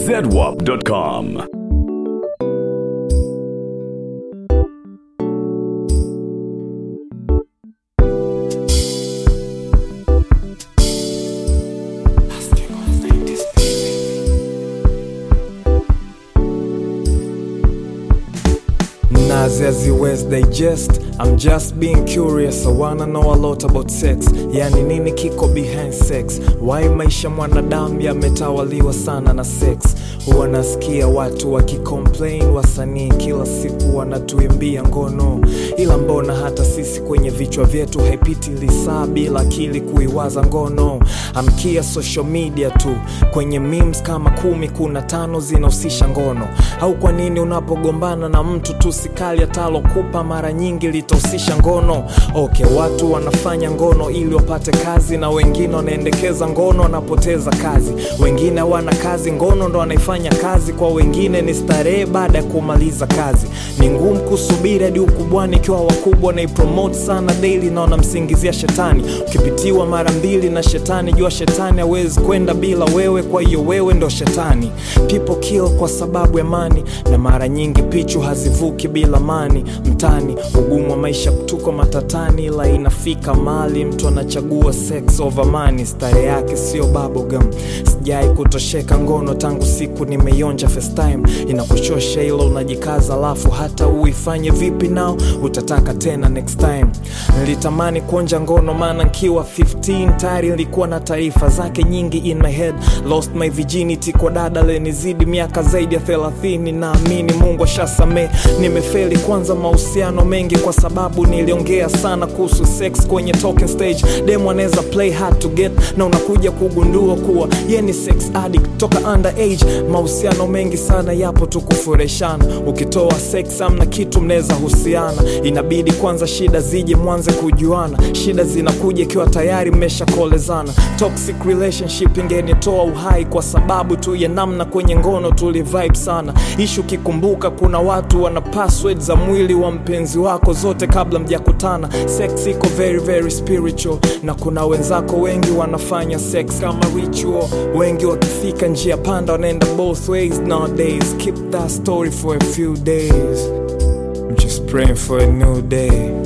zedwap.com. As you West digest, I'm just being curious. I wanna know a lot about sex. Yani nini kiko behind sex? Why maisha mwanadamu yametawaliwa sana na sex? Huwa nasikia watu wakicomplain, wasanii kila siku wanatuimbia ngono, ila mbona hata sisi kwenye vichwa vyetu haipiti lisaa bila akili kuiwaza ngono? Amkia social media tu, kwenye memes kama 10 kuna 5 zinahusisha ngono. Au kwa nini unapogombana na mtu tu sikali atalokupa mara nyingi litahusisha ngono? Okay, watu wanafanya ngono ili wapate kazi, na wengine wanaendekeza ngono wanapoteza kazi. Wengine wana kazi, ngono ndo wanaifanya kazi. Kwa wengine ni starehe baada ya kumaliza kazi. Ni ngumu kusubiri hadi ukubwani ikiwa wakubwa na ipromote sana daily na wanamsingizia shetani. Ukipitiwa mara 2 na shetani, jua shetani hawezi kwenda bila wewe, kwa hiyo wewe ndo shetani. People kill kwa sababu ya money, na mara nyingi pichu hazivuki bila mani. Mtani ugumu wa maisha tuko matatani, ila inafika mali mtu anachagua sex over money. Stare yake sio bubblegum. Sijai kutosheka ngono tangu siku nimeionja first time. Inakuchosha ilo unajikaza, alafu hata uifanye vipi nao utataka tena next time. Nilitamani kuonja ngono maana nikiwa 15 tayari nilikuwa na taarifa zake nyingi in my head. Lost my virginity kwa dada lenizidi miaka zaidi ya 30. Naamini Mungu ashasame. Nimefeli kwanza mahusiano mengi kwa sababu niliongea sana kuhusu sex kwenye talking stage. Demo anaweza play hard to get, na unakuja kugundua kuwa yeye ni sex addict toka underage. Mahusiano mengi sana yapo tu kufureshana. Ukitoa sex hamna kitu mnaweza husiana. Inabidi kwanza shida zije mwanze kujuana. Shida zinakuja ikiwa tayari mmeshakolezana. Toxic relationship ingenitoa uhai kwa sababu tu ya namna kwenye ngono tulivibe sana. Issue kikumbuka kuna watu wana password za mwili wa mpenzi wako zote kabla mjakutana. Sex iko very very spiritual, na kuna wenzako wengi wanafanya sex kama ritual. Wengi wakifika njia panda wanaenda both ways nowadays. Keep that story for a few days. I'm just praying for a new day.